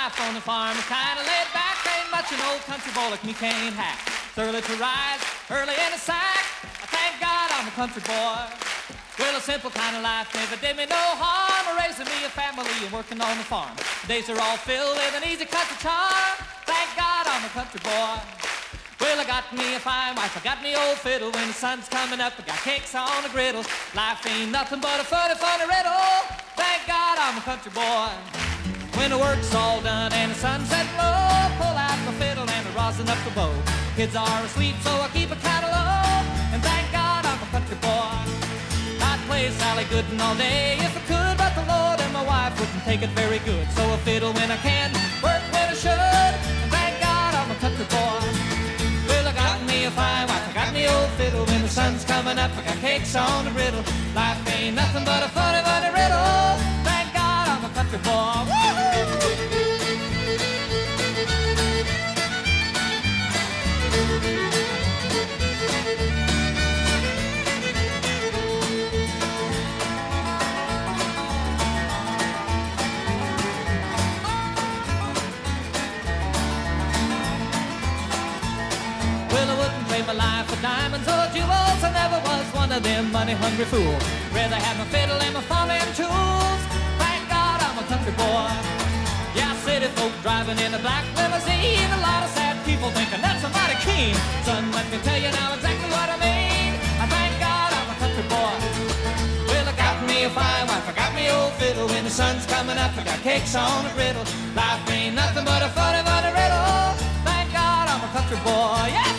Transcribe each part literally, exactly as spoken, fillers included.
life on the farm is kind of laid back. Ain't much an old country boy like me can't hack. It's early to rise, early in the sack. I thank God I'm a country boy. Well, a simple kind of life never did me no harm. Raising me a family and working on the farm. Days are all filled with an easy country charm. Thank God I'm a country boy. Well, I got me a fine wife, I got me old fiddle. When the sun's coming up, I got cakes on the griddle. Life ain't nothing but a funny, funny riddle. Thank God I'm a country boy. When the work's all done and the sunset low, pull out my fiddle and I rosin up the bow. Kids are asleep, so I keep it kind of low. And thank God I'm a country boy. I'd play Sally Gooden all day if I could, but the Lord and my wife wouldn't take it very good. So I fiddle when I can, work when I should. And thank God I'm a country boy. Well, I got me a fine wife, I got me old fiddle. When the sun's coming up, I got cakes on the griddle. Life ain't nothing but a funny, funny riddle. Thank God I'm a country boy. Woo-hoo! My life for diamonds or jewels, I never was one of them money-hungry fools. Rather have my fiddle and my farming tools. Thank God I'm a country boy. Yeah, city folk driving in a black limousine. A lot of sad people thinking that's a mighty keen. Son, let me tell you now exactly what I mean. I thank God I'm a country boy. Well, I got me a fine wife, I got me old fiddle. When the sun's coming up, I got cakes on the griddle. Life ain't nothing but a funny, funny riddle. Thank God I'm a country boy. Yeah.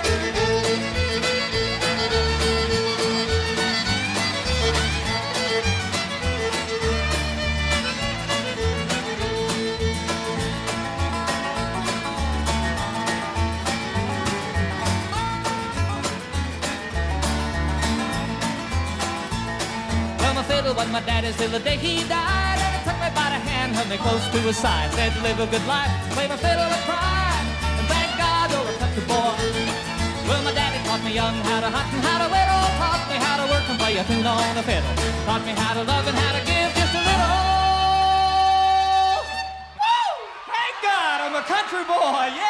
Was my daddy's till the day he died, and he took me by the hand, held me close to his side, said to live a good life, play my fiddle and cry, and thank God you're a country boy. Well, my daddy taught me young how to hunt and how to whittle, taught me how to work and play a tune on the fiddle, taught me how to love and how to give just a little. Woo! Thank God I'm a country boy, yeah!